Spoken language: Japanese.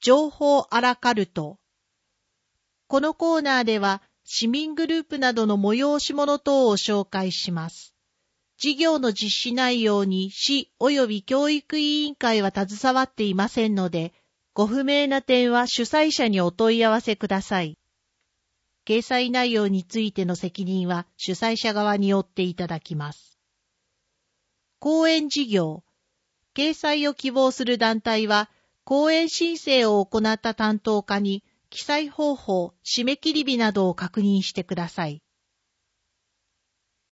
情報アラカルト。このコーナーでは市民グループなどの催し物等を紹介します。事業の実施内容に市及び教育委員会は携わっていませんので、ご不明な点は主催者にお問い合わせください。掲載内容についての責任は主催者側に負っていただきます。講演事業。掲載を希望する団体は、講演申請を行った担当課に、記載方法、締め切り日などを確認してください。